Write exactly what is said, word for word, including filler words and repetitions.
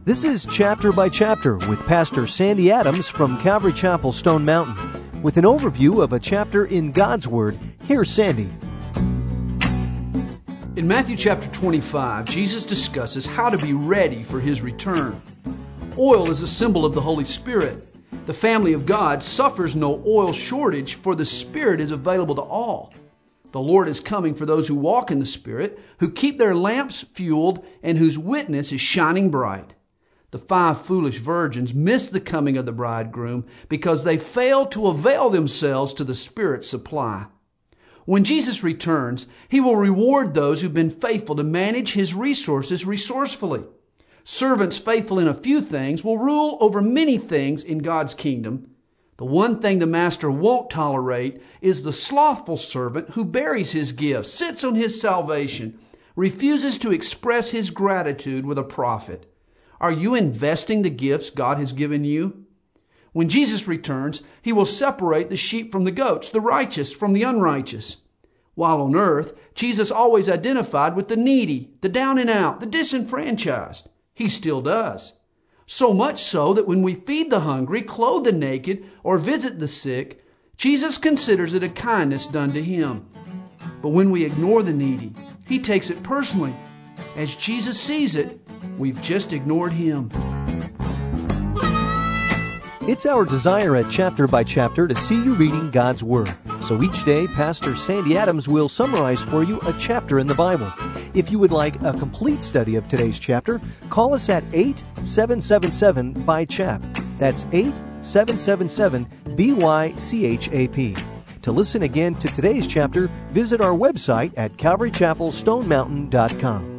This is Chapter by Chapter with Pastor Sandy Adams from Calvary Chapel, Stone Mountain. With an overview of a chapter in God's Word, here's Sandy. In Matthew chapter twenty-five, Jesus discusses how to be ready for His return. Oil is a symbol of the Holy Spirit. The family of God suffers no oil shortage, for the Spirit is available to all. The Lord is coming for those who walk in the Spirit, who keep their lamps fueled, and whose witness is shining bright. The five foolish virgins missed the coming of the bridegroom because they failed to avail themselves to the Spirit's supply. When Jesus returns, He will reward those who've been faithful to manage His resources resourcefully. Servants faithful in a few things will rule over many things in God's kingdom. The one thing the Master won't tolerate is the slothful servant who buries his gifts, sits on his salvation, refuses to express his gratitude with a profit. Are you investing the gifts God has given you? When Jesus returns, He will separate the sheep from the goats, the righteous from the unrighteous. While on earth, Jesus always identified with the needy, the down and out, the disenfranchised. He still does. So much so that when we feed the hungry, clothe the naked, or visit the sick, Jesus considers it a kindness done to Him. But when we ignore the needy, He takes it personally. As Jesus sees it, we've just ignored Him. It's our desire at Chapter by Chapter to see you reading God's Word. So each day, Pastor Sandy Adams will summarize for you a chapter in the Bible. If you would like a complete study of today's chapter, call us at eight seven seven seven B Y C H A P. That's eight seven seven seven B Y C H A P. To listen again to today's chapter, visit our website at calvary chapel stone mountain dot com.